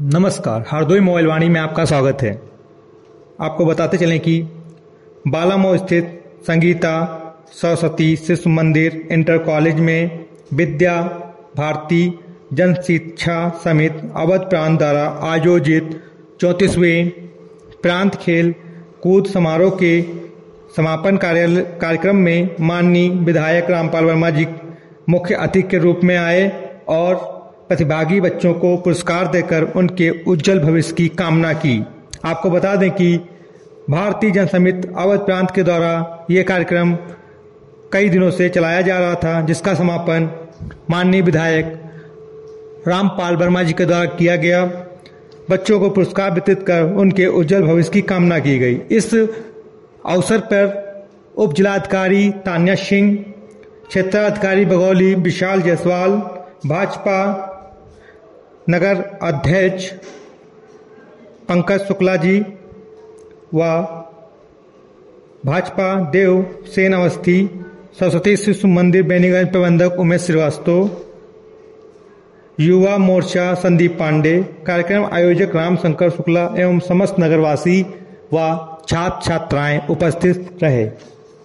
नमस्कार, हरदोई मोबाइल वाणी में आपका स्वागत है। आपको बताते चलें कि बालामऊ स्थित संगीता सरस्वती शिशु मंदिर इंटर कॉलेज में विद्या भारती जन शिक्षा समिति अवध प्रांत द्वारा आयोजित 34वें प्रांत खेल कूद समारोह के समापन कार्यक्रम में माननीय विधायक रामपाल वर्मा जी मुख्य अतिथि के रूप में आए और प्रतिभागी बच्चों को पुरस्कार देकर उनके उज्जवल भविष्य की कामना की। आपको बता दें कि भारतीय जन समिति अवध प्रांत के द्वारा ये कार्यक्रम कई दिनों से चलाया जा रहा था, जिसका समापन माननीय विधायक रामपाल वर्मा जी के द्वारा किया गया। बच्चों को पुरस्कार वितरित कर उनके उज्जवल भविष्य की कामना की गई। इस अवसर पर उप जिलाधिकारी तान्या सिंह, क्षेत्राधिकारी बघौली विशाल जायसवाल, भाजपा नगर अध्यक्ष पंकज शुक्ला जी व भाजपा देव सेन अवस्थी, सरस्वती शिशु मंदिर बेनीगंज प्रबंधक उमेश श्रीवास्तव, युवा मोर्चा संदीप पांडे, कार्यक्रम आयोजक रामशंकर शुक्ला एवं समस्त नगरवासी व छात्र छात्राएं उपस्थित रहे।